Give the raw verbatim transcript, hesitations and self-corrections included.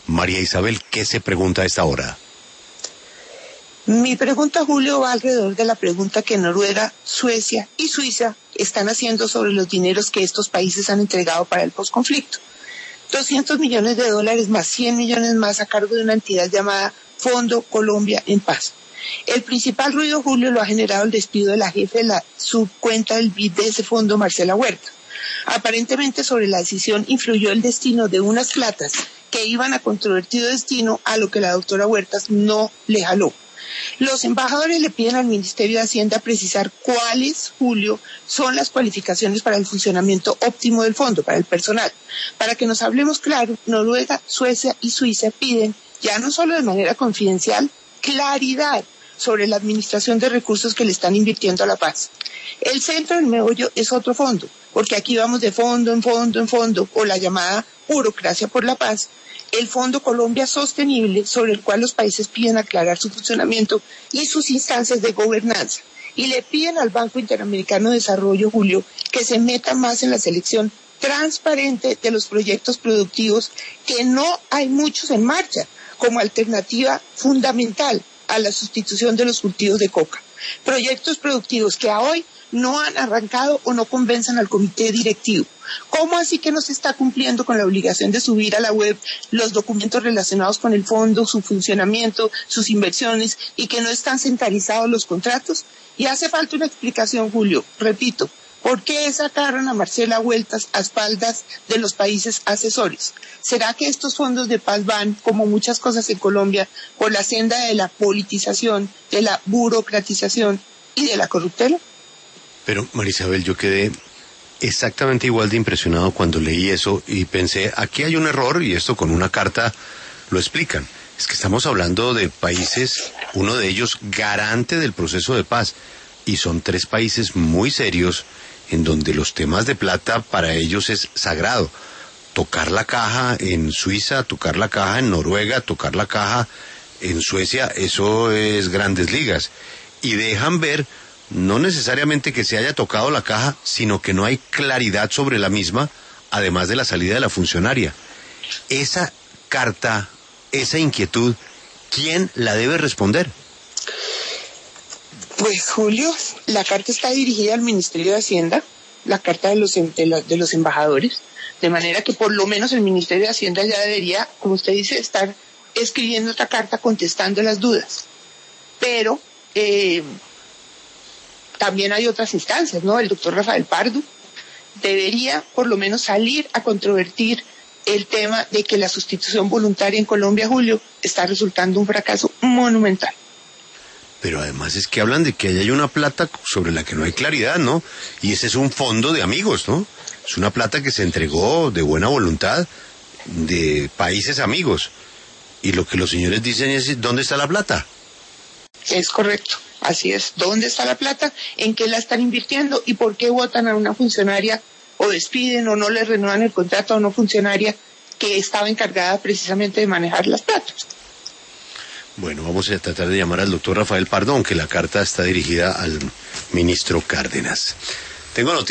María Isabel, ¿qué se pregunta a esta hora? Mi pregunta, Julio, va alrededor de la pregunta que Noruega, Suecia y Suiza están haciendo sobre los dineros que estos países han entregado para el posconflicto. doscientos millones de dólares más cien millones más a cargo de una entidad llamada Fondo Colombia en Paz. El principal ruido, Julio, lo ha generado el despido de la jefe de la subcuenta del B I D de ese fondo, Marcela Huerta. Aparentemente sobre la decisión influyó el destino de unas platas que iban a controvertido destino a lo que la doctora Huertas no le jaló. Los embajadores le piden al Ministerio de Hacienda precisar cuáles, Julio, son las cualificaciones para el funcionamiento óptimo del fondo, para el personal. Para que nos hablemos claro, Noruega, Suecia y Suiza piden, ya no solo de manera confidencial, claridad sobre la administración de recursos que le están invirtiendo a la paz. El centro del meollo es otro fondo, porque aquí vamos de fondo en fondo en fondo, o la llamada burocracia por la paz, el Fondo Colombia Sostenible, sobre el cual los países piden aclarar su funcionamiento y sus instancias de gobernanza. Y le piden al Banco Interamericano de Desarrollo, Julio, que se meta más en la selección transparente de los proyectos productivos, que no hay muchos en marcha, como alternativa fundamental a la sustitución de los cultivos de coca. Proyectos productivos que a hoy no han arrancado o no convencen al comité directivo. ¿Cómo así que no se está cumpliendo con la obligación de subir a la web los documentos relacionados con el fondo, su funcionamiento, sus inversiones, y que no están centralizados los contratos? Y hace falta una explicación, Julio. Repito, ¿por qué sacaron a Marcela Huertas a espaldas de los países asesores? ¿Será que estos fondos de paz van, como muchas cosas en Colombia, por la senda de la politización, de la burocratización y de la corruptela? Pero, María Isabel, yo quedé exactamente igual de impresionado cuando leí eso y pensé, aquí hay un error y esto con una carta lo explican. Es que estamos hablando de países, uno de ellos garante del proceso de paz, y son tres países muy serios en donde los temas de plata para ellos es sagrado. Tocar la caja en Suiza, tocar la caja en Noruega, tocar la caja en Suecia, eso es grandes ligas. Y dejan ver no necesariamente que se haya tocado la caja, sino que no hay claridad sobre la misma, además de la salida de la funcionaria. Esa carta, esa inquietud, ¿quién la debe responder? Pues, Julio, la carta está dirigida al Ministerio de Hacienda, la carta de los, de, la, de los embajadores, de manera que por lo menos el Ministerio de Hacienda ya debería, como usted dice, estar escribiendo otra carta contestando las dudas. Pero eh, también hay otras instancias, ¿no? El doctor Rafael Pardo debería por lo menos salir a controvertir el tema de que la sustitución voluntaria en Colombia, Julio, está resultando un fracaso monumental. Pero además es que hablan de que hay una plata sobre la que no hay claridad, ¿no? Y ese es un fondo de amigos, ¿no? Es una plata que se entregó de buena voluntad de países amigos. Y lo que los señores dicen es, ¿dónde está la plata? Es correcto, así es. ¿Dónde está la plata? ¿En qué la están invirtiendo? ¿Y por qué votan a una funcionaria o despiden o no le renuevan el contrato a una funcionaria que estaba encargada precisamente de manejar las platas? Bueno, vamos a tratar de llamar al doctor Rafael Pardo, aunque la carta está dirigida al ministro Cárdenas. Tengo noticias.